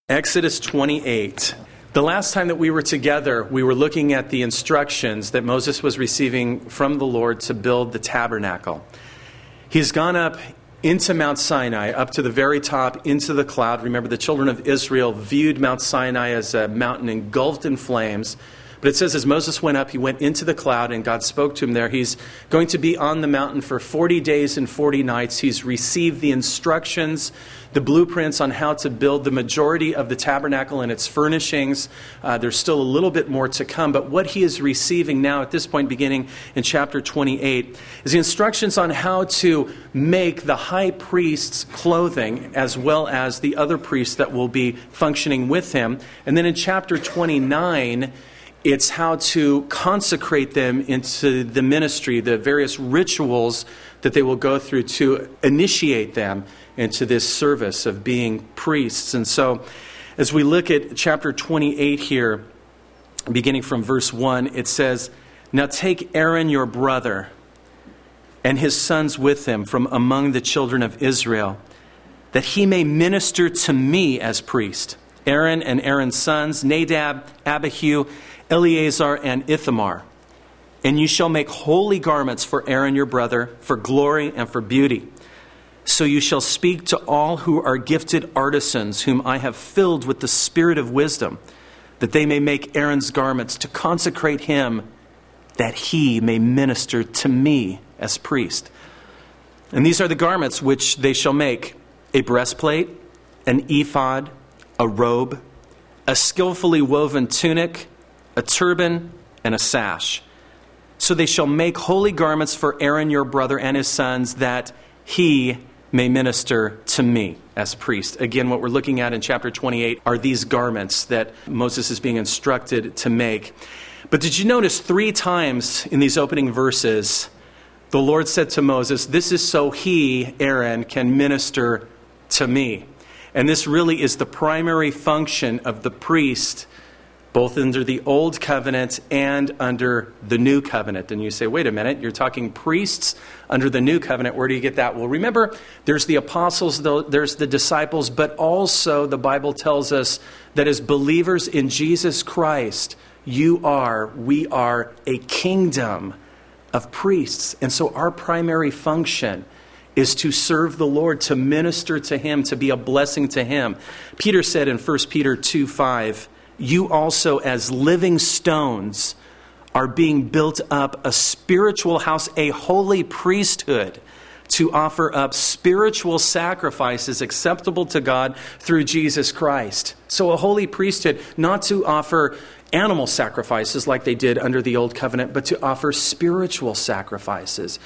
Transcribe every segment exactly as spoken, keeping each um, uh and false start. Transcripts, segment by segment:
Exodus twenty-eight. The last time that we were together, we were looking at the instructions that Moses was receiving from the Lord to build the tabernacle. He's gone up into Mount Sinai, up to the very top, into the cloud. Remember, the children of Israel viewed Mount Sinai as a mountain engulfed in flames. But it says as Moses went up, he went into the cloud and God spoke to him there. He's going to be on the mountain for forty days and forty nights. He's received the instructions, the blueprints on how to build the majority of the tabernacle and its furnishings. Uh, there's still a little bit more to come. But what he is receiving now at this point, beginning in chapter twenty-eight, is the instructions on how to make the high priest's clothing as well as the other priests that will be functioning with him. And then in chapter twenty-nine, it's how to consecrate them into the ministry, the various rituals that they will go through to initiate them into this service of being priests. And so as we look at chapter twenty-eight here, beginning from verse one, it says, "Now take Aaron your brother and his sons with him from among the children of Israel, that he may minister to me as priest. Aaron and Aaron's sons, Nadab, Abihu, Eleazar, and Ithamar. And you shall make holy garments for Aaron your brother, for glory and for beauty. So you shall speak to all who are gifted artisans, whom I have filled with the spirit of wisdom, that they may make Aaron's garments to consecrate him, that he may minister to me as priest. And these are the garments which they shall make: a breastplate, an ephod, a robe, a skillfully woven tunic, a turban, and a sash. So they shall make holy garments for Aaron your brother and his sons, that he may minister to me as priest." Again, what we're looking at in chapter twenty-eight are these garments that Moses is being instructed to make. But did you notice three times in these opening verses, the Lord said to Moses, "This is so he, Aaron, can minister to me." And this really is the primary function of the priest, both under the Old Covenant and under the New Covenant. And you say, wait a minute, you're talking priests under the New Covenant. Where do you get that? Well, remember, there's the apostles, there's the disciples, but also the Bible tells us that as believers in Jesus Christ, you are, we are a kingdom of priests. And so our primary function is to serve the Lord, to minister to him, to be a blessing to him. Peter said in First Peter two five, "You also as living stones are being built up a spiritual house, a holy priesthood, to offer up spiritual sacrifices acceptable to God through Jesus Christ." So a holy priesthood, not to offer animal sacrifices like they did under the Old Covenant, but to offer spiritual sacrifices.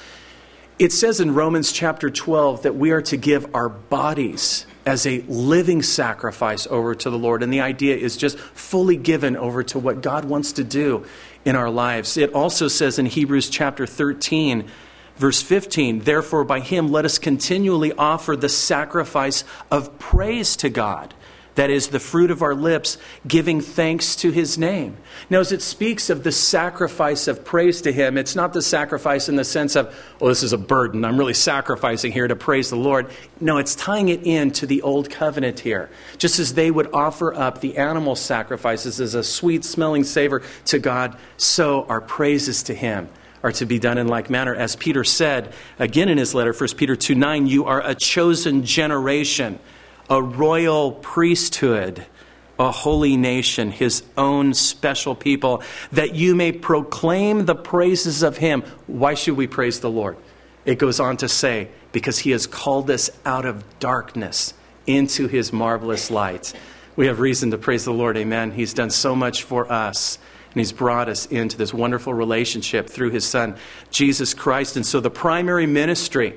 It says in Romans chapter twelve that we are to give our bodies as a living sacrifice over to the Lord. And the idea is just fully given over to what God wants to do in our lives. It also says in Hebrews chapter thirteen, verse fifteen, "Therefore by him let us continually offer the sacrifice of praise to God, that is the fruit of our lips, giving thanks to his name." Now, as it speaks of the sacrifice of praise to him, it's not the sacrifice in the sense of, well, this is a burden, I'm really sacrificing here to praise the Lord. No, it's tying it into the Old Covenant here. Just as they would offer up the animal sacrifices as a sweet smelling savor to God, so our praises to him are to be done in like manner. As Peter said, again in his letter, First Peter two nine, "You are a chosen generation, a royal priesthood, a holy nation, his own special people, that you may proclaim the praises of him." Why should we praise the Lord? It goes on to say, because he has called us out of darkness into his marvelous light. We have reason to praise the Lord, amen. He's done so much for us, and he's brought us into this wonderful relationship through his son, Jesus Christ. And so the primary ministry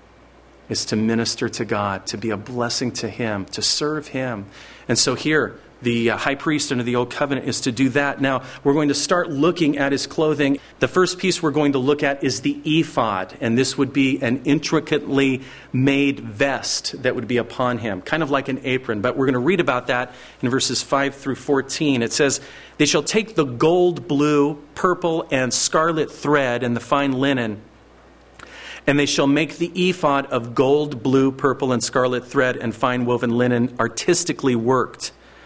is to minister to God, to be a blessing to him, to serve him. And so here, the high priest under the Old Covenant is to do that. Now, we're going to start looking at his clothing. The first piece we're going to look at is the ephod, and this would be an intricately made vest that would be upon him, kind of like an apron. But we're going to read about that in verses five through fourteen. It says, "They shall take the gold, blue, purple, and scarlet thread and the fine linen, and they shall make the ephod of gold, blue, purple, and scarlet thread and fine woven linen, artistically worked.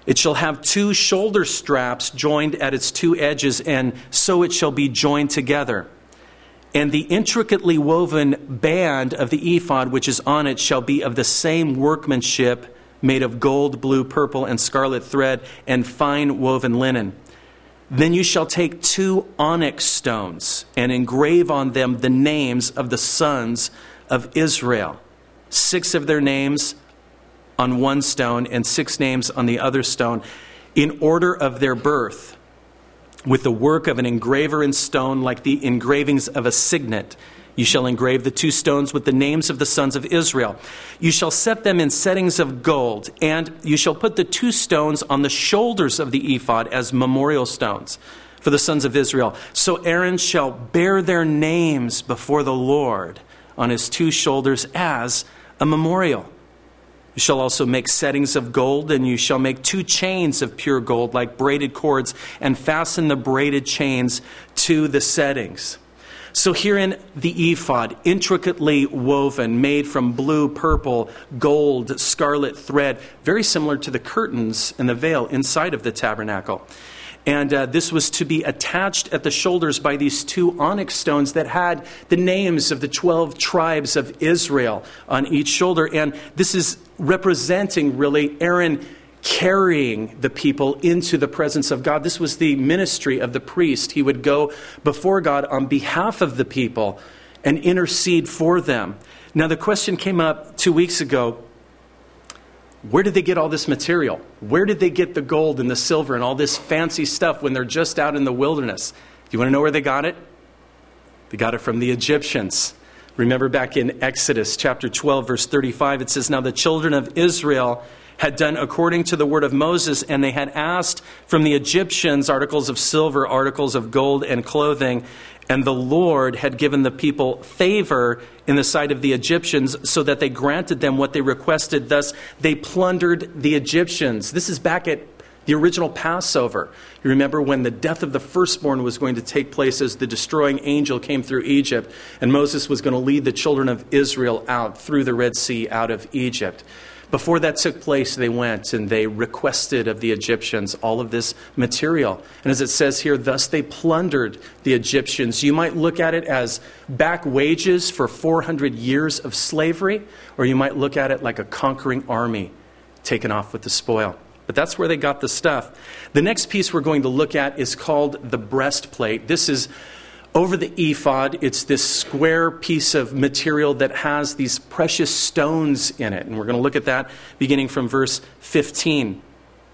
It shall have two shoulder straps joined at its two edges, and so it shall be joined together. And the intricately woven band of the ephod which is on it shall be of the same workmanship, made of gold, blue, purple, and scarlet thread, and fine woven linen. Then you shall take two onyx stones and engrave on them the names of the sons of Israel, six of their names on one stone and six names on the other stone, in order of their birth, with the work of an engraver in stone, like the engravings of a signet. You shall engrave the two stones with the names of the sons of Israel. You shall set them in settings of gold, and you shall put the two stones on the shoulders of the ephod as memorial stones for the sons of Israel. So Aaron shall bear their names before the Lord on his two shoulders as a memorial. You shall also make settings of gold, and you shall make two chains of pure gold like braided cords, and fasten the braided chains to the settings. So herein the ephod, intricately woven, made from blue, purple, gold, scarlet thread, very similar to the curtains and the veil inside of the tabernacle. And uh, this was to be attached at the shoulders by these two onyx stones that had the names of the twelve tribes of Israel on each shoulder. And this is representing really Aaron carrying the people into the presence of God. This was the ministry of the priest. He would go before God on behalf of the people and intercede for them. Now the question came up two weeks ago, where did they get all this material? Where did they get the gold and the silver and all this fancy stuff when they're just out in the wilderness? Do you want to know where they got it? They got it from the Egyptians. Remember back in Exodus chapter twelve, verse thirty-five, it says, "Now the children of Israel had done according to the word of Moses, and they had asked from the Egyptians articles of silver, articles of gold, and clothing. And the Lord had given the people favor in the sight of the Egyptians, so that they granted them what they requested. Thus, they plundered the Egyptians." This is back at the original Passover. You remember when the death of the firstborn was going to take place as the destroying angel came through Egypt, and Moses was going to lead the children of Israel out through the Red Sea out of Egypt. Before that took place, they went and they requested of the Egyptians all of this material. And as it says here, thus they plundered the Egyptians. You might look at it as back wages for four hundred years of slavery, or you might look at it like a conquering army taken off with the spoil. But that's where they got the stuff. The next piece we're going to look at is called the breastplate. This is over the ephod. It's this square piece of material that has these precious stones in it. And we're going to look at that beginning from verse fifteen.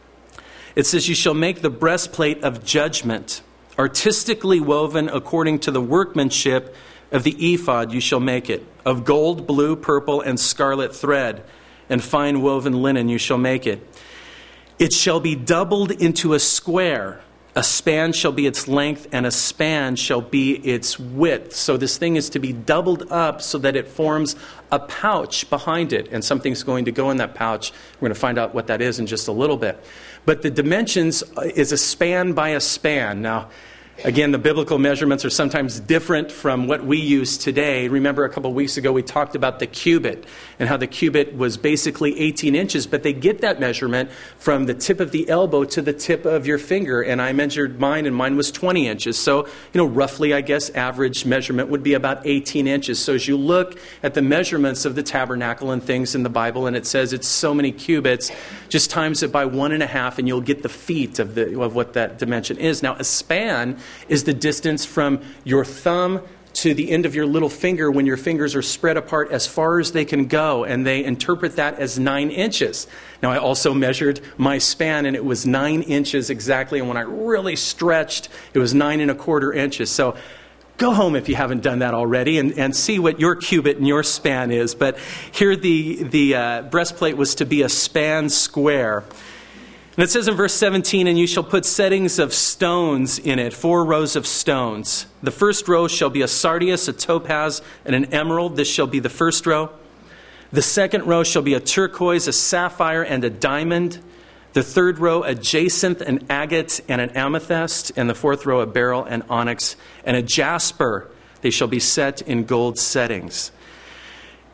It says, "You shall make the breastplate of judgment, artistically woven according to the workmanship of the ephod you shall make it. Of gold, blue, purple, and scarlet thread, and fine woven linen you shall make it. It shall be doubled into a square. A span shall be its length, and a span shall be its width." So this thing is to be doubled up so that it forms a pouch behind it. And something's going to go in that pouch. We're going to find out what that is in just a little bit. But the dimensions is a span by a span. Now, again, the biblical measurements are sometimes different from what we use today. Remember a couple of weeks ago we talked about the cubit and how the cubit was basically eighteen inches, but they get that measurement from the tip of the elbow to the tip of your finger. And I measured mine, and mine was twenty inches. So, you know, roughly, I guess, average measurement would be about eighteen inches. So as you look at the measurements of the tabernacle and things in the Bible, and it says it's so many cubits, just times it by one and a half, and you'll get the feet of the of what that dimension is. Now, a span is the distance from your thumb to the end of your little finger when your fingers are spread apart as far as they can go, and they interpret that as nine inches. Now, I also measured my span, and it was nine inches exactly, and when I really stretched, it was nine and a quarter inches. So go home if you haven't done that already and, and see what your cubit and your span is. But here the, the uh, breastplate was to be a span square. And it says in verse seventeen, "And you shall put settings of stones in it, four rows of stones. The first row shall be a sardius, a topaz, and an emerald. This shall be the first row. The second row shall be a turquoise, a sapphire, and a diamond. The third row a jacinth, an agate, and an amethyst. And the fourth row a beryl, an onyx, and a jasper. They shall be set in gold settings."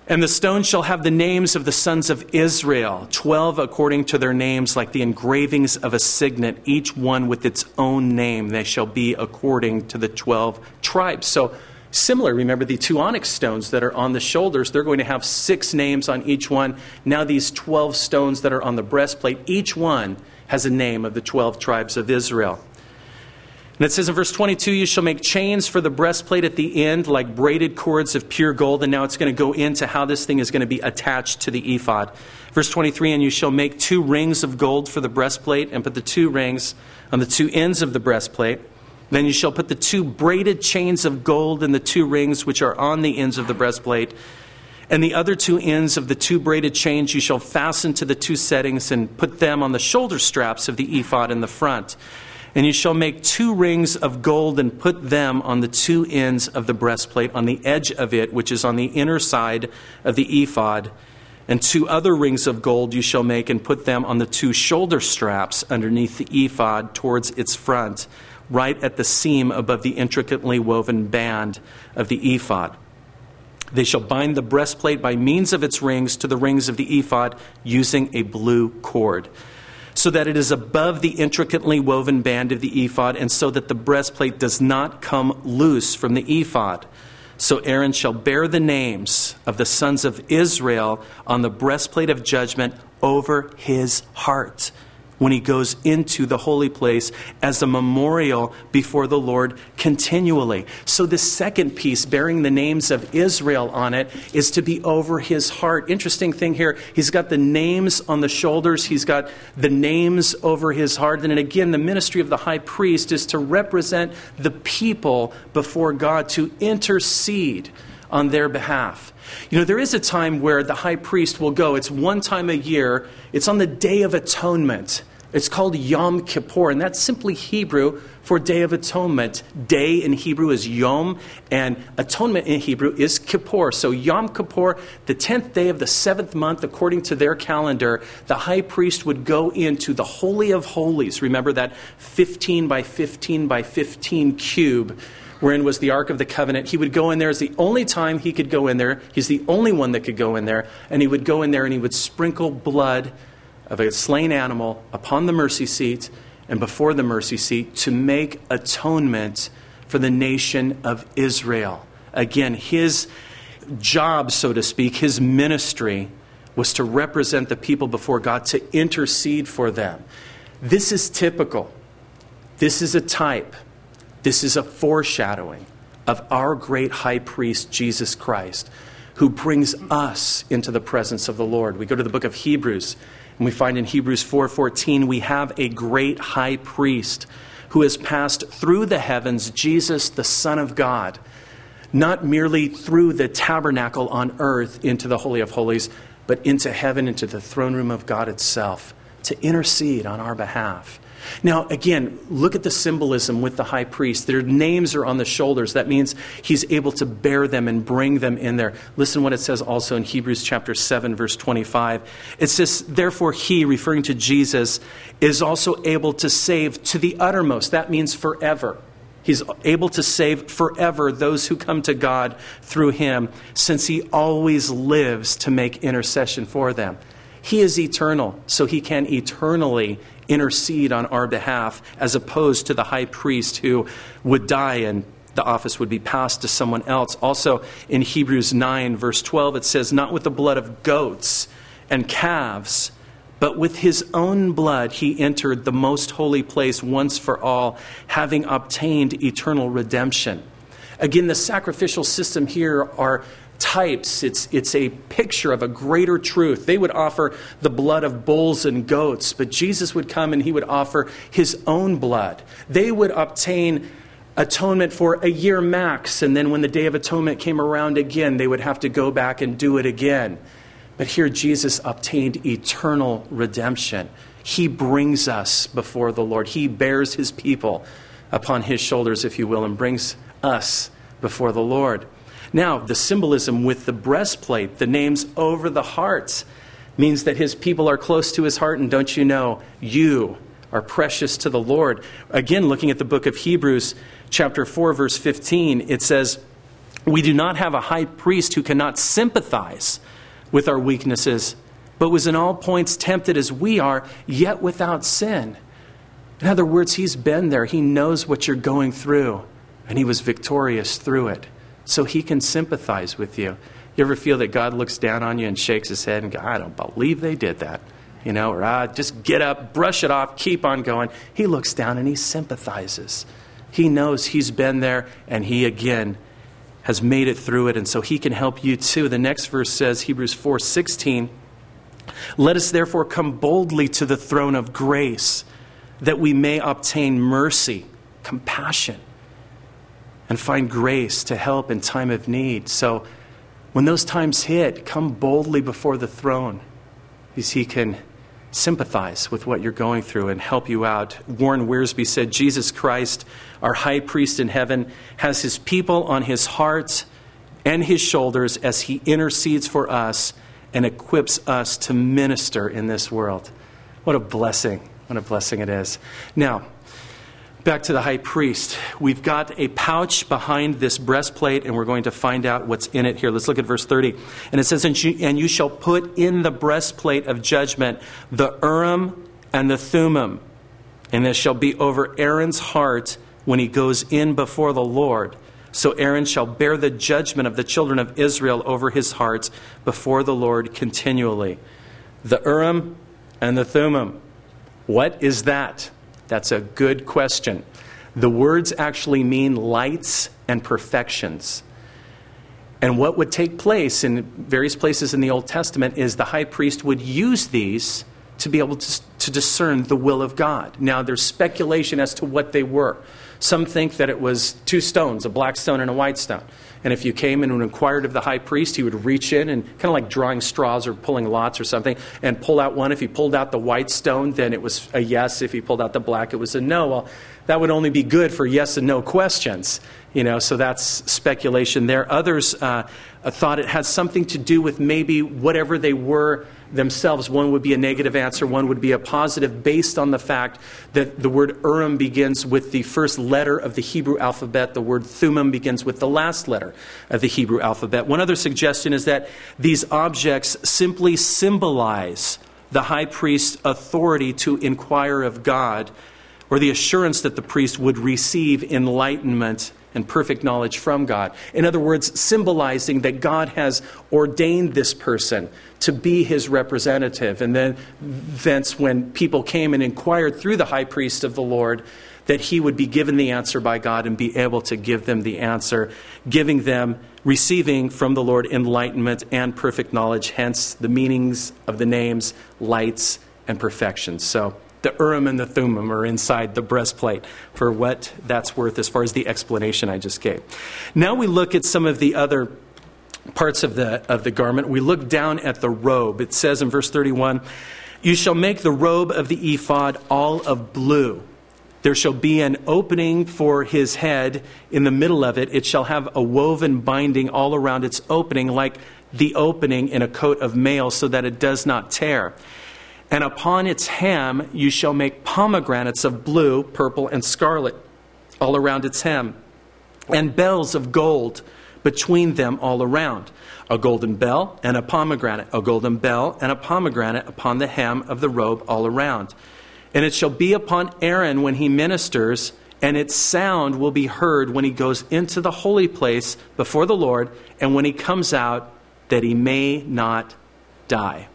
And the stone shall have the names of the sons of Israel, twelve according to their names, like the engravings of a signet, each one with its own name. They shall be according to the twelve tribes. So similar, remember the two onyx stones that are on the shoulders, they're going to have six names on each one. Now these twelve stones that are on the breastplate, each one has a name of the twelve tribes of Israel. And it says in verse twenty-two, you shall make chains for the breastplate at the end, like braided cords of pure gold. And now it's going to go into how this thing is going to be attached to the ephod. Verse twenty-three, and you shall make two rings of gold for the breastplate, and put the two rings on the two ends of the breastplate. Then you shall put the two braided chains of gold in the two rings which are on the ends of the breastplate. And the other two ends of the two braided chains you shall fasten to the two settings, and put them on the shoulder straps of the ephod in the front. And you shall make two rings of gold and put them on the two ends of the breastplate, on the edge of it, which is on the inner side of the ephod. And two other rings of gold you shall make and put them on the two shoulder straps underneath the ephod towards its front, right at the seam above the intricately woven band of the ephod. They shall bind the breastplate by means of its rings to the rings of the ephod using a blue cord, so that it is above the intricately woven band of the ephod, and so that the breastplate does not come loose from the ephod. So Aaron shall bear the names of the sons of Israel on the breastplate of judgment over his heart when he goes into the holy place as a memorial before the Lord continually. So the second piece, bearing the names of Israel on it, is to be over his heart. Interesting thing here, he's got the names on the shoulders, he's got the names over his heart. And again, the ministry of the high priest is to represent the people before God, to intercede on their behalf. You know, there is a time where the high priest will go. It's one time a year. It's on the Day of Atonement. It's called Yom Kippur, and that's simply Hebrew for Day of Atonement. Day in Hebrew is Yom, and atonement in Hebrew is Kippur. So Yom Kippur, the tenth day of the seventh month, according to their calendar, the high priest would go into the Holy of Holies. Remember that fifteen by fifteen by fifteen cube wherein was the Ark of the Covenant. He would go in there. As the only time he could go in there. He's the only one that could go in there. And he would go in there and he would sprinkle blood of a slain animal upon the mercy seat and before the mercy seat to make atonement for the nation of Israel. Again, his job, so to speak, his ministry was to represent the people before God, to intercede for them. This is typical. This is a type. This is a foreshadowing of our great high priest, Jesus Christ, who brings us into the presence of the Lord. We go to the book of Hebrews, and we find in Hebrews four fourteen, we have a great high priest who has passed through the heavens, Jesus, the Son of God, not merely through the tabernacle on earth into the Holy of Holies, but into heaven, into the throne room of God itself, to intercede on our behalf. Now, again, look at the symbolism with the high priest. Their names are on the shoulders. That means he's able to bear them and bring them in there. Listen what it says also in Hebrews chapter seven, verse twenty-five. It says, therefore he, referring to Jesus, is also able to save to the uttermost. That means forever. He's able to save forever those who come to God through him, since he always lives to make intercession for them. He is eternal, so he can eternally intercede on our behalf, as opposed to the high priest who would die and the office would be passed to someone else. Also in Hebrews nine, verse twelve, it says, not with the blood of goats and calves, but with his own blood he entered the most holy place once for all, having obtained eternal redemption. Again, the sacrificial system here are types. It's, it's a picture of a greater truth. They would offer the blood of bulls and goats, but Jesus would come and he would offer his own blood. They would obtain atonement for a year max, and then when the Day of Atonement came around again, they would have to go back and do it again. But here Jesus obtained eternal redemption. He brings us before the Lord. He bears his people upon his shoulders, if you will, and brings us before the Lord. Now, the symbolism with the breastplate, the names over the heart, means that his people are close to his heart. And don't you know, you are precious to the Lord. Again, looking at the book of Hebrews, chapter four, verse fifteen, it says, We do not have a high priest who cannot sympathize with our weaknesses, but was in all points tempted as we are, yet without sin. In other words, he's been there. He knows what you're going through, and he was victorious through it. So he can sympathize with you. You ever feel that God looks down on you and shakes his head and goes, I don't believe they did that. You know, or ah, just get up, brush it off, keep on going. He looks down and he sympathizes. He knows he's been there, and he again has made it through it, and so he can help you too. The next verse says, Hebrews four sixteen, let us therefore come boldly to the throne of grace, that we may obtain mercy, compassion, and find grace to help in time of need. So when those times hit, come boldly before the throne, because he can sympathize with what you're going through and help you out. Warren Wiersbe said, Jesus Christ, our high priest in heaven, has his people on his heart and his shoulders as he intercedes for us and equips us to minister in this world. What a blessing. What a blessing it is. Now, back to the high priest. We've got a pouch behind this breastplate, and we're going to find out what's in it here. Let's look at verse thirty. And it says, And you, and you shall put in the breastplate of judgment the Urim and the Thummim, and this shall be over Aaron's heart when he goes in before the Lord. So Aaron shall bear the judgment of the children of Israel over his heart before the Lord continually. The Urim and the Thummim. What is that? That's a good question. The words actually mean lights and perfections. And what would take place in various places in the Old Testament is the high priest would use these to be able to, to discern the will of God. Now, there's speculation as to what they were. Some think that it was two stones, a black stone and a white stone. And if you came in and inquired of the high priest, he would reach in and kind of like drawing straws or pulling lots or something and pull out one. If he pulled out the white stone, then it was a yes. If he pulled out the black, it was a no. Well, that would only be good for yes and no questions. You know, so that's speculation there. Others uh, thought it had something to do with maybe whatever they were themselves. One would be a negative answer, one would be a positive, based on the fact that the word Urim begins with the first letter of the Hebrew alphabet. The word Thummim begins with the last letter of the Hebrew alphabet. One other suggestion is that these objects simply symbolize the high priest's authority to inquire of God, or the assurance that the priest would receive enlightenment and perfect knowledge from God. In other words, symbolizing that God has ordained this person to be his representative. And then thence when people came and inquired through the high priest of the Lord, that he would be given the answer by God and be able to give them the answer, giving them, receiving from the Lord enlightenment and perfect knowledge, hence the meanings of the names, lights, and perfections. So the Urim and the Thummim are inside the breastplate, for what that's worth as far as the explanation I just gave. Now we look at some of the other parts of the of the garment. We look down at the robe. It says in verse thirty-one, you shall make the robe of the ephod all of blue. There shall be an opening for his head in the middle of it. It shall have a woven binding all around its opening, like the opening in a coat of mail, so that it does not tear. And upon its hem you shall make pomegranates of blue, purple, and scarlet all around its hem, and bells of gold between them all around. A golden bell and a pomegranate, a golden bell and a pomegranate upon the hem of the robe all around. And it shall be upon Aaron when he ministers, and its sound will be heard when he goes into the holy place before the Lord, and when he comes out, that he may not die.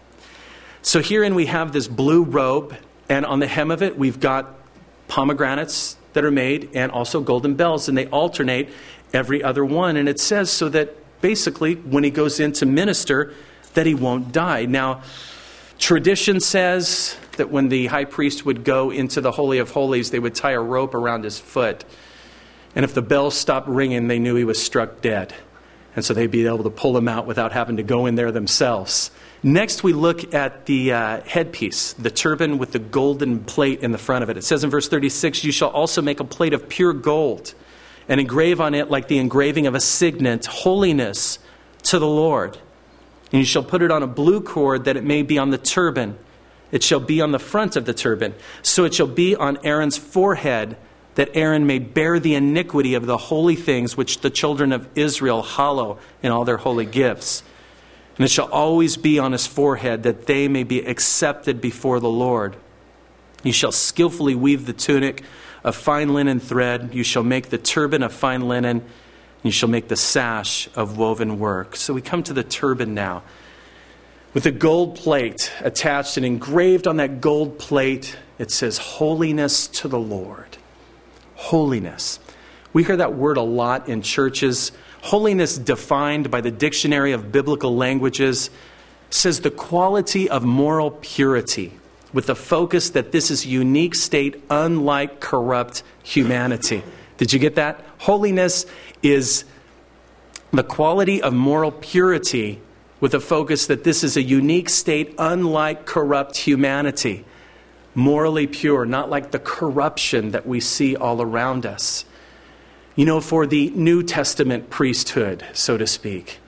So herein we have this blue robe, and on the hem of it we've got pomegranates that are made, and also golden bells, and they alternate every other one. And it says so that basically when he goes in to minister, that he won't die. Now, tradition says that when the high priest would go into the Holy of Holies, they would tie a rope around his foot. And if the bells stopped ringing, they knew he was struck dead. And so they'd be able to pull him out without having to go in there themselves. Next, we look at the uh, headpiece, the turban with the golden plate in the front of it. It says in verse thirty-six, you shall also make a plate of pure gold and engrave on it like the engraving of a signet, holiness to the Lord. And you shall put it on a blue cord that it may be on the turban. It shall be on the front of the turban. So it shall be on Aaron's forehead that Aaron may bear the iniquity of the holy things which the children of Israel hallow in all their holy gifts. And it shall always be on his forehead, that they may be accepted before the Lord. You shall skillfully weave the tunic of fine linen thread. You shall make the turban of fine linen. You shall make the sash of woven work. So we come to the turban now, with a gold plate attached, and engraved on that gold plate, it says, holiness to the Lord. Holiness. We hear that word a lot in churches. Holiness, defined by the Dictionary of Biblical Languages, says the quality of moral purity, with the focus that this is a unique state unlike corrupt humanity. Did you get that? Holiness is the quality of moral purity, with a focus that this is a unique state unlike corrupt humanity. Morally pure, not like the corruption that we see all around us. You know, for the New Testament priesthood, so to speak,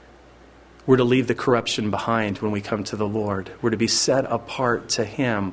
we're to leave the corruption behind when we come to the Lord. We're to be set apart to Him,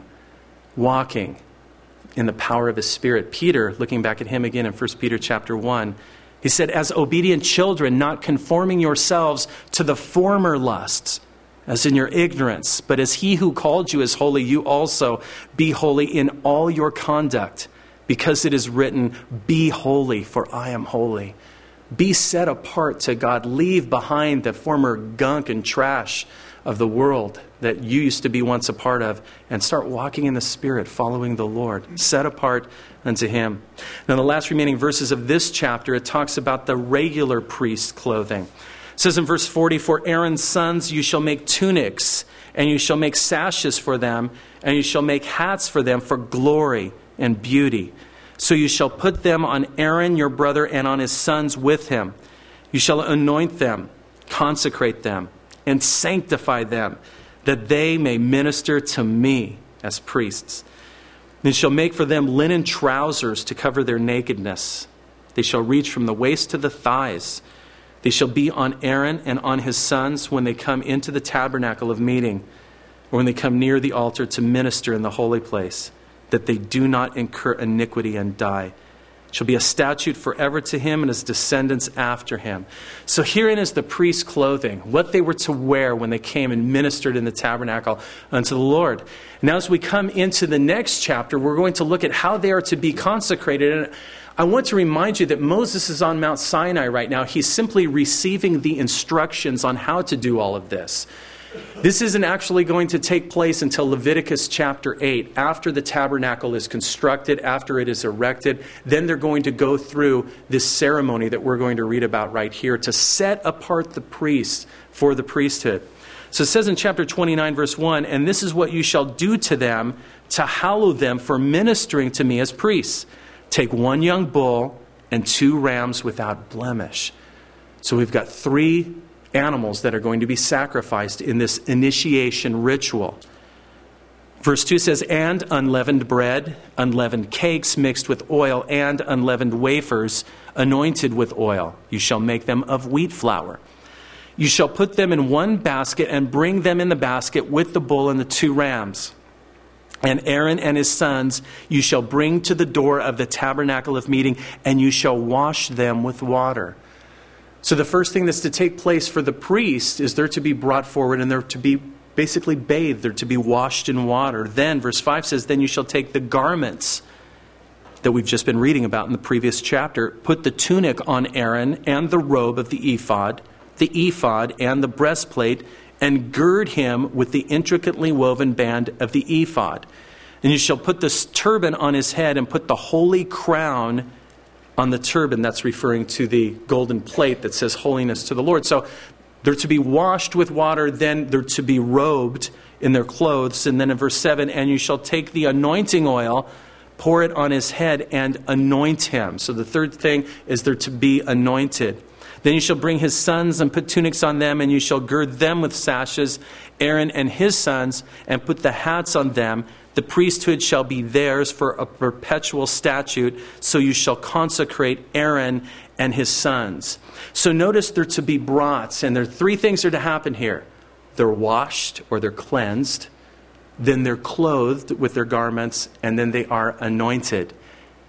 walking in the power of His Spirit. Peter, looking back at him again in First Peter chapter one, he said, as obedient children, not conforming yourselves to the former lusts, as in your ignorance, but as He who called you is holy, you also be holy in all your conduct. Because it is written, be holy, for I am holy. Be set apart to God. Leave behind the former gunk and trash of the world that you used to be once a part of, and start walking in the Spirit, following the Lord. Set apart unto Him. Now, the last remaining verses of this chapter, it talks about the regular priest clothing. It says in verse forty, for Aaron's sons you shall make tunics, and you shall make sashes for them, and you shall make hats for them for glory and beauty. So you shall put them on Aaron your brother and on his sons with him. You shall anoint them, consecrate them, and sanctify them, that they may minister to me as priests. And you shall make for them linen trousers to cover their nakedness. They shall reach from the waist to the thighs. They shall be on Aaron and on his sons when they come into the tabernacle of meeting, or when they come near the altar to minister in the holy place, that they do not incur iniquity and die. It shall be a statute forever to him and his descendants after him. So herein is the priest's clothing, what they were to wear when they came and ministered in the tabernacle unto the Lord. Now as we come into the next chapter, we're going to look at how they are to be consecrated. And I want to remind you that Moses is on Mount Sinai right now. He's simply receiving the instructions on how to do all of this. This isn't actually going to take place until Leviticus chapter eight, after the tabernacle is constructed, after it is erected. Then they're going to go through this ceremony that we're going to read about right here to set apart the priests for the priesthood. So it says in chapter twenty-nine, verse one, and this is what you shall do to them to hallow them for ministering to me as priests. Take one young bull and two rams without blemish. So we've got three animals that are going to be sacrificed in this initiation ritual. Verse two says, and unleavened bread, unleavened cakes mixed with oil, and unleavened wafers anointed with oil. You shall make them of wheat flour. You shall put them in one basket and bring them in the basket with the bull and the two rams. And Aaron and his sons you shall bring to the door of the tabernacle of meeting, and you shall wash them with water. So the first thing that's to take place for the priest is they're to be brought forward and they're to be basically bathed. They're to be washed in water. Then, verse five says, then you shall take the garments that we've just been reading about in the previous chapter. Put the tunic on Aaron and the robe of the ephod, the ephod and the breastplate, and gird him with the intricately woven band of the ephod. And you shall put this turban on his head and put the holy crown on the turban. That's referring to the golden plate that says holiness to the Lord. So they're to be washed with water, then they're to be robed in their clothes. And then in verse seven, and you shall take the anointing oil, pour it on his head, and anoint him. So the third thing is they're to be anointed. Then you shall bring his sons and put tunics on them, and you shall gird them with sashes, Aaron and his sons, and put the hats on them. The priesthood shall be theirs for a perpetual statute, so you shall consecrate Aaron and his sons. So notice they're to be brought, and there are three things that are to happen here. They're washed, or they're cleansed. Then they're clothed with their garments, and then they are anointed.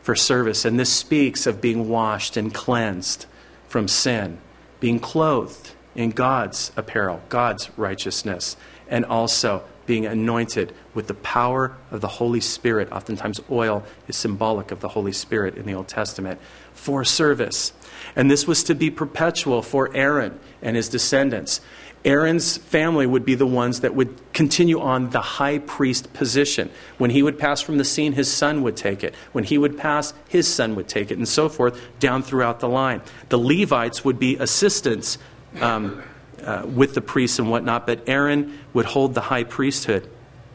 for service. And this speaks of being washed and cleansed from sin, being clothed in God's apparel, God's righteousness, and also being anointed with the power of the Holy Spirit. Oftentimes oil is symbolic of the Holy Spirit in the Old Testament, for service. And this was to be perpetual for Aaron and his descendants. Aaron's family would be the ones that would continue on the high priest position. When he would pass from the scene, his son would take it. When he would pass, his son would take it, and so forth down throughout the line. The Levites would be assistants um, uh, with the priests and whatnot, but Aaron would hold the high priesthood.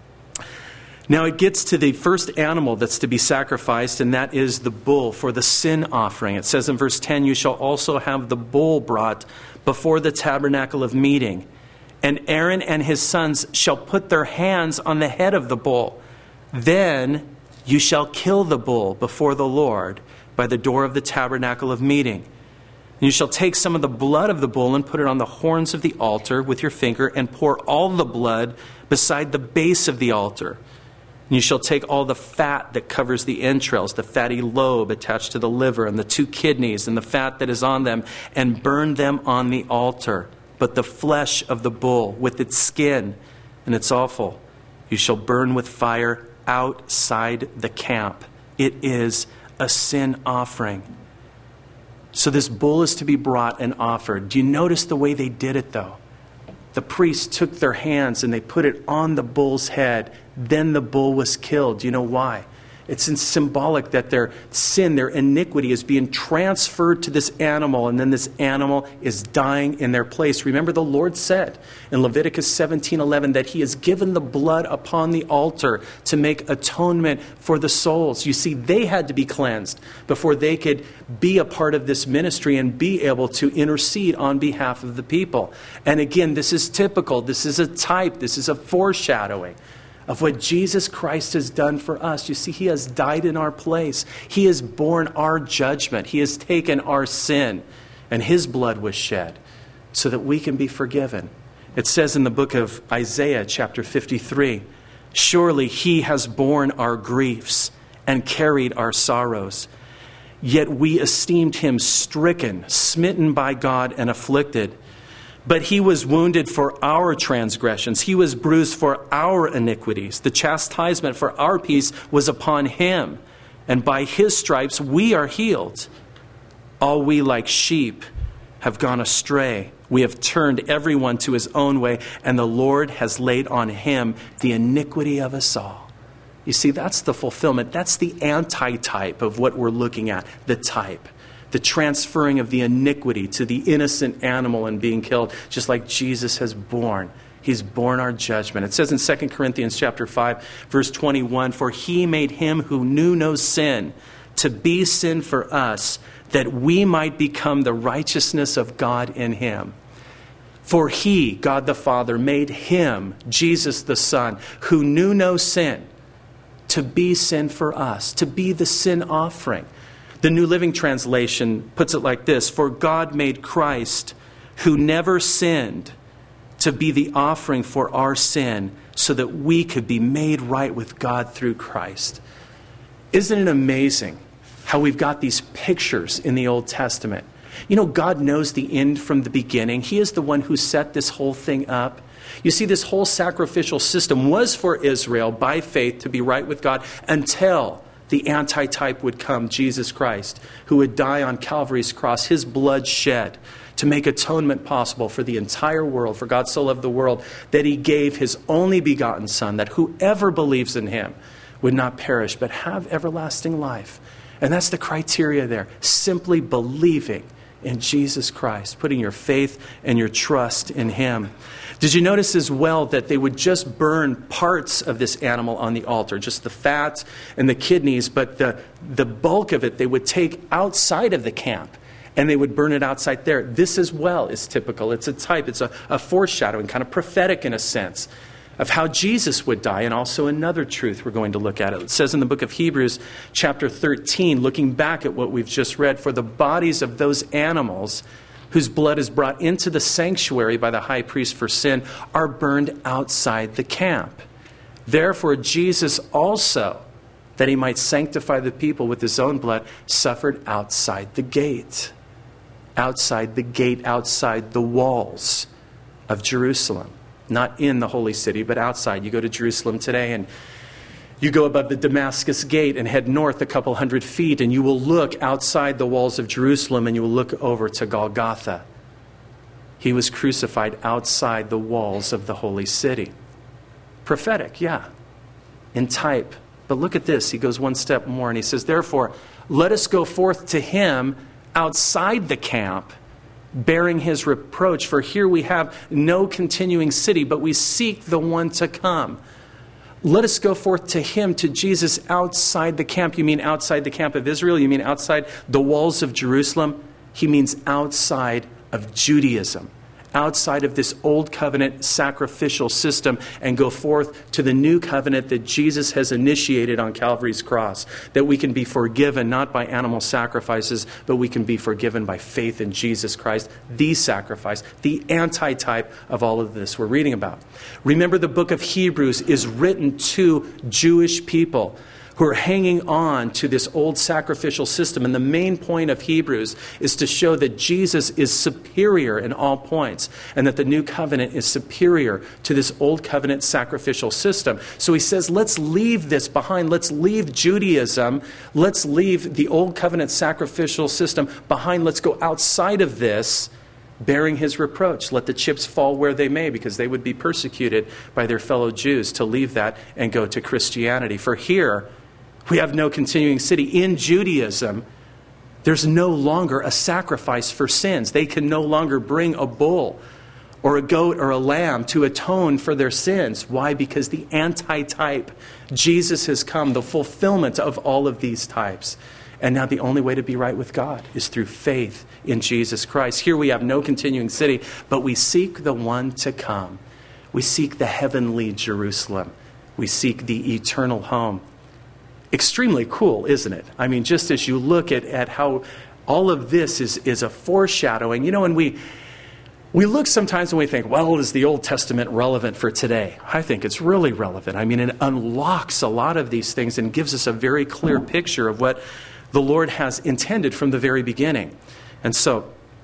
Now it gets to the first animal that's to be sacrificed, and that is the bull for the sin offering. It says in verse ten, "You shall also have the bull brought before the tabernacle of meeting. And Aaron and his sons shall put their hands on the head of the bull. Then you shall kill the bull before the Lord by the door of the tabernacle of meeting. And you shall take some of the blood of the bull and put it on the horns of the altar with your finger and pour all the blood beside the base of the altar. And you shall take all the fat that covers the entrails, the fatty lobe attached to the liver, and the two kidneys, and the fat that is on them, and burn them on the altar. But the flesh of the bull, with its skin and its offal, you shall burn with fire outside the camp. It is a sin offering." So this bull is to be brought and offered. Do you notice the way they did it, though? The priests took their hands and they put it on the bull's head. Then the bull was killed. Do you know why? It's symbolic that their sin, their iniquity is being transferred to this animal, and then this animal is dying in their place. Remember, the Lord said in Leviticus seventeen eleven that he has given the blood upon the altar to make atonement for the souls. You see, they had to be cleansed before they could be a part of this ministry and be able to intercede on behalf of the people. And again, this is typical. This is a type. This is a foreshadowing of what Jesus Christ has done for us. You see, he has died in our place. He has borne our judgment. He has taken our sin, and his blood was shed so that we can be forgiven. It says in the book of Isaiah, chapter fifty-three, "Surely he has borne our griefs and carried our sorrows. Yet we esteemed him stricken, smitten by God, and afflicted. But he was wounded for our transgressions. He was bruised for our iniquities. The chastisement for our peace was upon him. And by his stripes we are healed. All we like sheep have gone astray. We have turned everyone to his own way. And the Lord has laid on him the iniquity of us all." You see, that's the fulfillment. That's the antitype of what we're looking at, the type. The transferring of the iniquity to the innocent animal and being killed, just like Jesus has borne. He's borne our judgment. It says in Second Corinthians chapter five, verse twenty-one, "For he made him who knew no sin to be sin for us, that we might become the righteousness of God in him. For he, God the Father, made him, Jesus the Son, who knew no sin, to be sin for us, to be the sin offering." The New Living Translation puts it like this: "For God made Christ, who never sinned, to be the offering for our sin, so that we could be made right with God through Christ." Isn't it amazing how we've got these pictures in the Old Testament? You know, God knows the end from the beginning. He is the one who set this whole thing up. You see, this whole sacrificial system was for Israel by faith to be right with God until the antitype would come, Jesus Christ, who would die on Calvary's cross, his blood shed to make atonement possible for the entire world. For God so loved the world that he gave his only begotten Son, that whoever believes in him would not perish but have everlasting life. And that's the criteria there. Simply believing in Jesus Christ, putting your faith and your trust in him. Did you notice as well that they would just burn parts of this animal on the altar, just the fat and the kidneys, but the, the bulk of it they would take outside of the camp and they would burn it outside there. This as well is typical. It's a type, it's a, a foreshadowing, kind of prophetic in a sense, of how Jesus would die, and also another truth we're going to look at. It says in the book of Hebrews, chapter thirteen, looking back at what we've just read, "For the bodies of those animals whose blood is brought into the sanctuary by the high priest for sin are burned outside the camp. Therefore Jesus also, that he might sanctify the people with his own blood, suffered outside the gate. Outside the gate, outside the walls of Jerusalem. Not in the holy city, but outside. You go to Jerusalem today and you go above the Damascus gate and head north a couple hundred feet, and you will look outside the walls of Jerusalem and you will look over to Golgotha. He was crucified outside the walls of the holy city. Prophetic, yeah, in type. But look at this. He goes one step more and he says, therefore, let us go forth to him outside the camp, bearing his reproach. For here we have no continuing city, but we seek the one to come. Let us go forth to him, to Jesus, outside the camp. You mean outside the camp of Israel? You mean outside the walls of Jerusalem? He means outside of Judaism, outside of this old covenant sacrificial system, and go forth to the new covenant that Jesus has initiated on Calvary's cross, that we can be forgiven not by animal sacrifices, but we can be forgiven by faith in Jesus Christ, the sacrifice, the antitype of all of this we're reading about. Remember, the book of Hebrews is written to Jewish people who are hanging on to this old sacrificial system. And the main point of Hebrews is to show that Jesus is superior in all points, and that the new covenant is superior to this old covenant sacrificial system. So he says, let's leave this behind. Let's leave Judaism. Let's leave the old covenant sacrificial system behind. Let's go outside of this, bearing his reproach. Let the chips fall where they may, because they would be persecuted by their fellow Jews to leave that and go to Christianity. For here, we have no continuing city. In Judaism, there's no longer a sacrifice for sins. They can no longer bring a bull or a goat or a lamb to atone for their sins. Why? Because the antitype, Jesus, has come, the fulfillment of all of these types. And now the only way to be right with God is through faith in Jesus Christ. Here we have no continuing city, but we seek the one to come. We seek the heavenly Jerusalem. We seek the eternal home. Extremely cool, isn't it? I mean, just as you look at, at how all of this is, is a foreshadowing, you know, and we we look sometimes and we think, well, is the Old Testament relevant for today? I think it's really relevant. I mean, it unlocks a lot of these things and gives us a very clear picture of what the Lord has intended from the very beginning. And so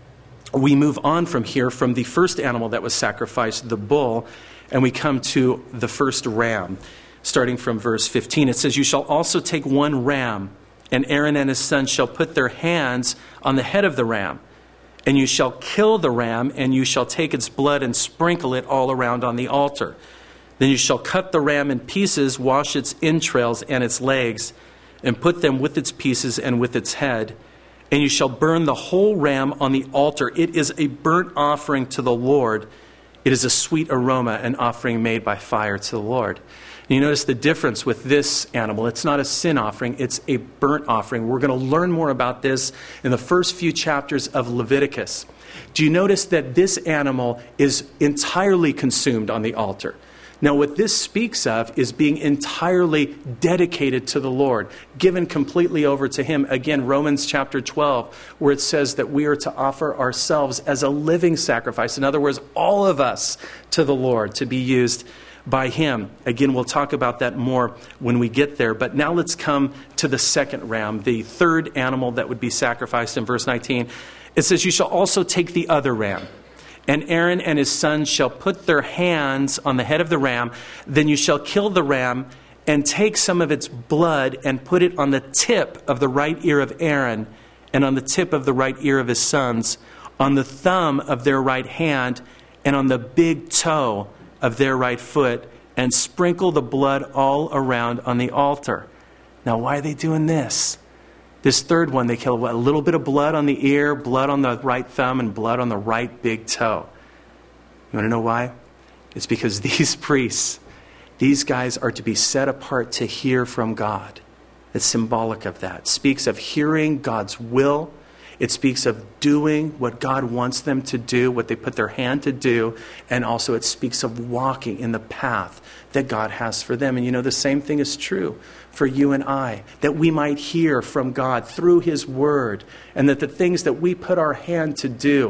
we move on from here, from the first animal that was sacrificed, the bull, and we come to the first ram. Starting from verse fifteen, it says, you shall also take one ram, and Aaron and his sons shall put their hands on the head of the ram. And you shall kill the ram, and you shall take its blood and sprinkle it all around on the altar. Then you shall cut the ram in pieces, wash its entrails and its legs, and put them with its pieces and with its head. And you shall burn the whole ram on the altar. It is a burnt offering to the Lord. It is a sweet aroma, an offering made by fire to the Lord. And you notice the difference with this animal. It's not a sin offering, it's a burnt offering. We're going to learn more about this in the first few chapters of Leviticus. Do you notice that this animal is entirely consumed on the altar? Now, what this speaks of is being entirely dedicated to the Lord, given completely over to him. Again, Romans chapter twelve, where it says that we are to offer ourselves as a living sacrifice. In other words, all of us to the Lord, to be used by him. Again, we'll talk about that more when we get there. But now let's come to the second ram, the third animal that would be sacrificed in verse nineteen. It says, you shall also take the other ram. And Aaron and his sons shall put their hands on the head of the ram. Then you shall kill the ram and take some of its blood and put it on the tip of the right ear of Aaron and on the tip of the right ear of his sons, on the thumb of their right hand and on the big toe of their right foot, and sprinkle the blood all around on the altar. Now, why are they doing this? This third one, they kill what, a little bit of blood on the ear, blood on the right thumb, and blood on the right big toe. You want to know why? It's because these priests, these guys are to be set apart to hear from God. It's symbolic of that. It speaks of hearing God's will. It speaks of doing what God wants them to do, what they put their hand to do. And also it speaks of walking in the path that God has for them. And you know, the same thing is true for you and I, that we might hear from God through his word, and that the things that we put our hand to do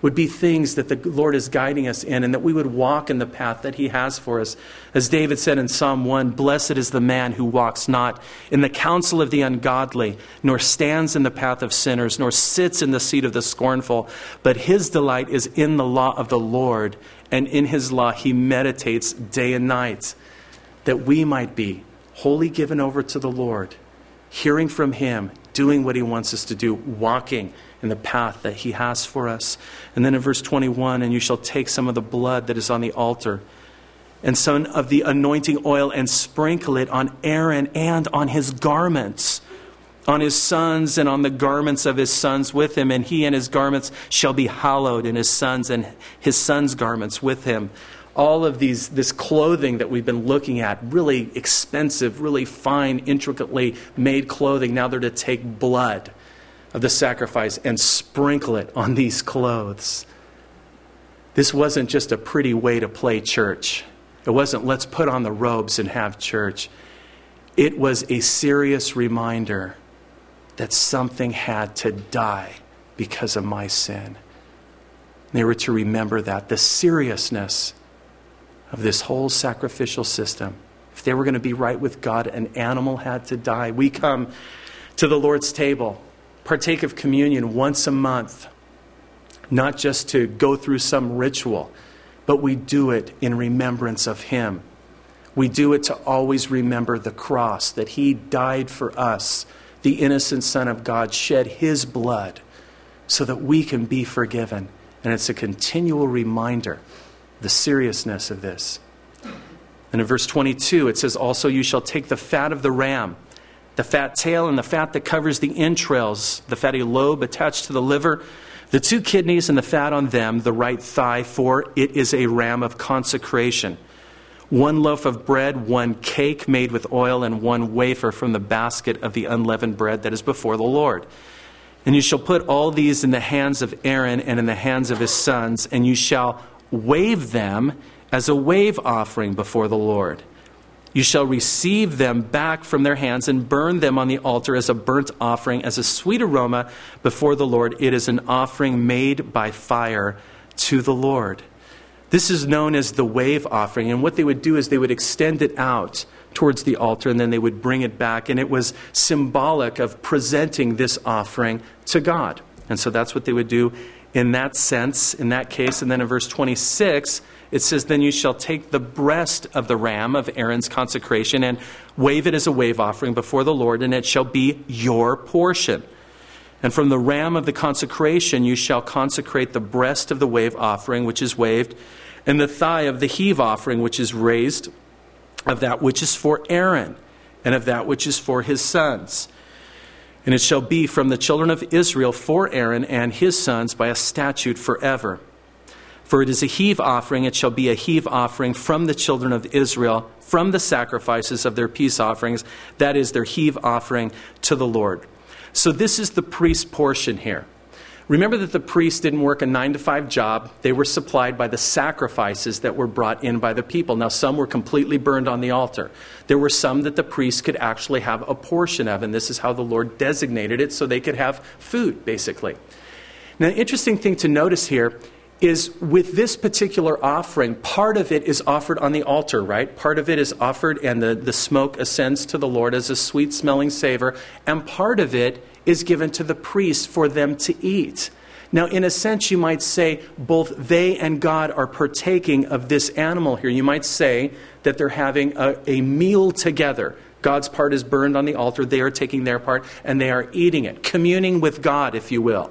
would be things that the Lord is guiding us in, and that we would walk in the path that he has for us. As David said in Psalm one, "Blessed is the man who walks not in the counsel of the ungodly, nor stands in the path of sinners, nor sits in the seat of the scornful, but his delight is in the law of the Lord, and in his law he meditates day and night." That we might be wholly given over to the Lord, hearing from him, doing what he wants us to do, walking in the path that he has for us. And then in verse twenty-one, "And you shall take some of the blood that is on the altar and some of the anointing oil and sprinkle it on Aaron and on his garments, on his sons and on the garments of his sons with him. And he and his garments shall be hallowed, and his sons and his sons' garments with him." All of these, this clothing that we've been looking at, really expensive, really fine, intricately made clothing. Now they're to take blood of the sacrifice and sprinkle it on these clothes. This wasn't just a pretty way to play church. It wasn't, let's put on the robes and have church. It was a serious reminder that something had to die because of my sin. They were to remember that, the seriousness of this whole sacrificial system. If they were going to be right with God, an animal had to die. We come to the Lord's table, partake of communion once a month, not just to go through some ritual, but we do it in remembrance of him. We do it to always remember the cross, that he died for us. The innocent Son of God shed his blood so that we can be forgiven. And it's a continual reminder the seriousness of this. And in verse twenty-two, it says, "Also you shall take the fat of the ram, the fat tail and the fat that covers the entrails, the fatty lobe attached to the liver, the two kidneys and the fat on them, the right thigh, for it is a ram of consecration. One loaf of bread, one cake made with oil, and one wafer from the basket of the unleavened bread that is before the Lord. And you shall put all these in the hands of Aaron and in the hands of his sons, and you shall wave them as a wave offering before the Lord. You shall receive them back from their hands and burn them on the altar as a burnt offering, as a sweet aroma before the Lord. It is an offering made by fire to the Lord." This is known as the wave offering. And what they would do is they would extend it out towards the altar, and then they would bring it back. And it was symbolic of presenting this offering to God. And so that's what they would do in that sense, in that case. And then in verse twenty-six, it says, "Then you shall take the breast of the ram of Aaron's consecration and wave it as a wave offering before the Lord, and it shall be your portion. And from the ram of the consecration you shall consecrate the breast of the wave offering, which is waved, and the thigh of the heave offering, which is raised, of that which is for Aaron, and of that which is for his sons. And it shall be from the children of Israel for Aaron and his sons by a statute forever. For it is a heave offering, it shall be a heave offering from the children of Israel, from the sacrifices of their peace offerings, that is their heave offering to the Lord." So this is the priest's portion here. Remember that the priests didn't work a nine to five job. They were supplied by the sacrifices that were brought in by the people. Now, some were completely burned on the altar. There were some that the priests could actually have a portion of, and this is how the Lord designated it, so they could have food, basically. Now, the interesting thing to notice here is with this particular offering, part of it is offered on the altar, right? Part of it is offered and the, the smoke ascends to the Lord as a sweet-smelling savor, and part of it is given to the priests for them to eat. Now, in a sense, you might say both they and God are partaking of this animal here. You might say that they're having a, a meal together. God's part is burned on the altar. They are taking their part, and they are eating it, communing with God, if you will.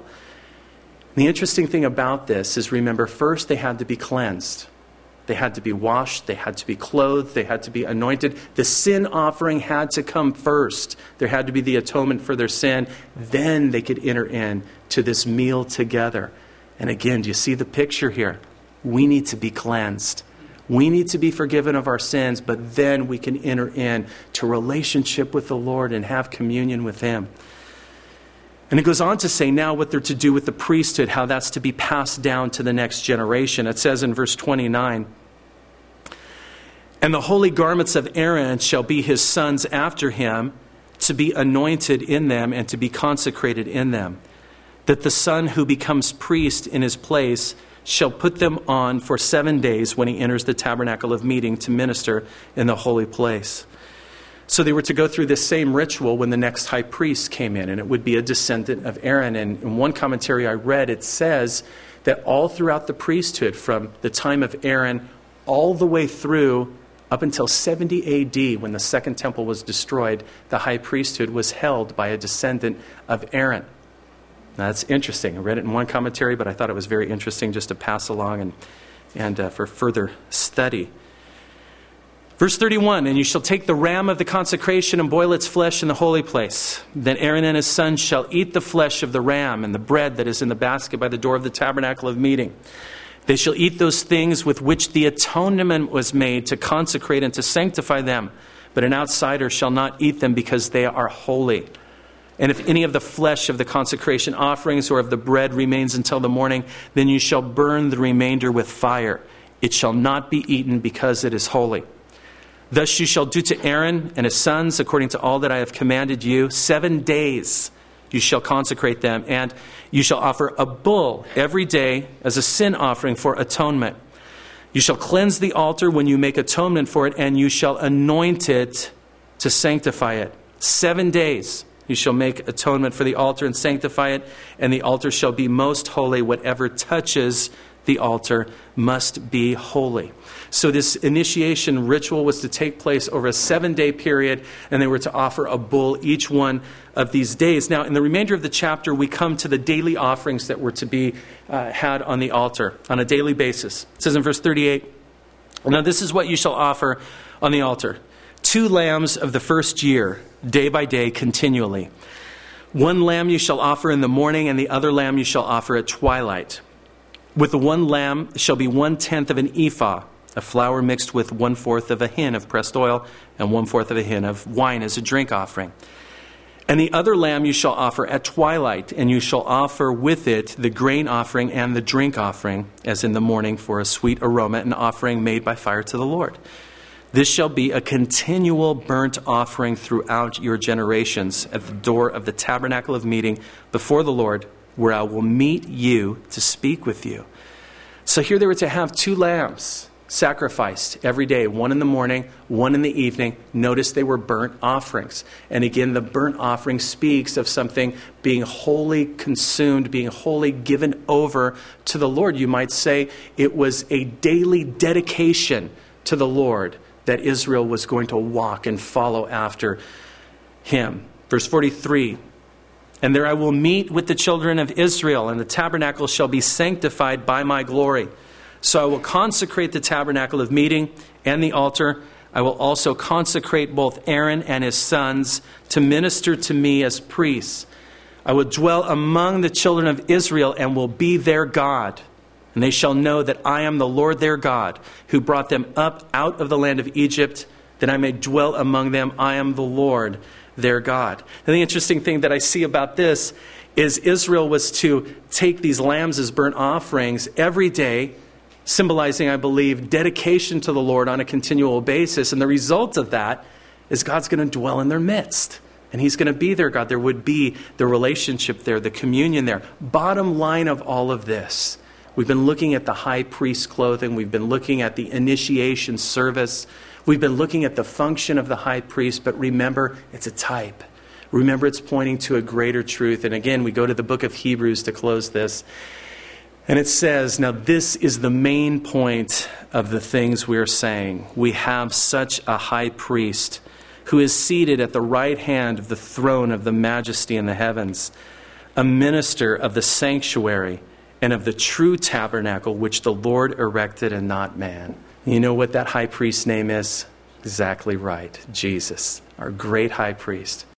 The interesting thing about this is, remember, first they had to be cleansed. They had to be washed. They had to be clothed. They had to be anointed. The sin offering had to come first. There had to be the atonement for their sin. Then they could enter in to this meal together. And again, do you see the picture here? We need to be cleansed. We need to be forgiven of our sins, but then we can enter in to relationship with the Lord and have communion with him. And it goes on to say now what they're to do with the priesthood, how that's to be passed down to the next generation. It says in verse twenty-nine, "And the holy garments of Aaron shall be his sons after him, to be anointed in them and to be consecrated in them. that the son who becomes priest in his place shall put them on for seven days when he enters the tabernacle of meeting to minister in the holy place. So they were to go through this same ritual when the next high priest came in, and it would be a descendant of Aaron. And in one commentary I read, it says that all throughout the priesthood, from the time of Aaron all the way through up until seventy A D, when the second temple was destroyed, the high priesthood was held by a descendant of Aaron. Now, that's interesting. I read it in one commentary, but I thought it was very interesting just to pass along and, and uh, for further study. Verse thirty-one, and you shall take the ram of the consecration and boil its flesh in the holy place. Then Aaron and his sons shall eat the flesh of the ram and the bread that is in the basket by the door of the tabernacle of meeting. They shall eat those things with which the atonement was made to consecrate and to sanctify them. But an outsider shall not eat them because they are holy. And if any of the flesh of the consecration offerings or of the bread remains until the morning, then you shall burn the remainder with fire. It shall not be eaten because it is holy. Thus you shall do to Aaron and his sons according to all that I have commanded you. Seven days you shall consecrate them, and you shall offer a bull every day as a sin offering for atonement. You shall cleanse the altar when you make atonement for it, and you shall anoint it to sanctify it. Seven days you shall make atonement for the altar and sanctify it, and the altar shall be most holy. Whatever touches the altar must be holy. So this initiation ritual was to take place over a seven-day period, and they were to offer a bull each one of these days. Now, in the remainder of the chapter, we come to the daily offerings that were to be uh, had on the altar on a daily basis. It says in verse thirty-eight, now this is what you shall offer on the altar. Two lambs of the first year, day by day, continually. One lamb you shall offer in the morning, and the other lamb you shall offer at twilight. With the one lamb shall be one-tenth of an ephah, a flour mixed with one-fourth of a hin of pressed oil, and one-fourth of a hin of wine as a drink offering. And the other lamb you shall offer at twilight, and you shall offer with it the grain offering and the drink offering, as in the morning, for a sweet aroma, an offering made by fire to the Lord. This shall be a continual burnt offering throughout your generations at the door of the tabernacle of meeting before the Lord, where I will meet you to speak with you. So here they were to have two lambs sacrificed every day, one in the morning, one in the evening. Notice they were burnt offerings. And again, the burnt offering speaks of something being wholly consumed, being wholly given over to the Lord. You might say it was a daily dedication to the Lord that Israel was going to walk and follow after him. Verse forty-three, and there I will meet with the children of Israel, and the tabernacle shall be sanctified by my glory. So I will consecrate the tabernacle of meeting and the altar. I will also consecrate both Aaron and his sons to minister to me as priests. I will dwell among the children of Israel and will be their God. And they shall know that I am the Lord their God, who brought them up out of the land of Egypt, that I may dwell among them. I am the Lord their God. And the interesting thing that I see about this is Israel was to take these lambs as burnt offerings every day, symbolizing, I believe, dedication to the Lord on a continual basis. And the result of that is God's going to dwell in their midst. And he's going to be their God. There would be the relationship there, the communion there. Bottom line of all of this, we've been looking at the high priest's clothing. We've been looking at the initiation service. We've been looking at the function of the high priest, but remember, it's a type. Remember, it's pointing to a greater truth. And again, we go to the book of Hebrews to close this. And it says, now this is the main point of the things we're saying. We have such a high priest who is seated at the right hand of the throne of the majesty in the heavens, a minister of the sanctuary and of the true tabernacle which the Lord erected and not man. You know what that high priest's name is? Exactly right. Jesus, our great high priest.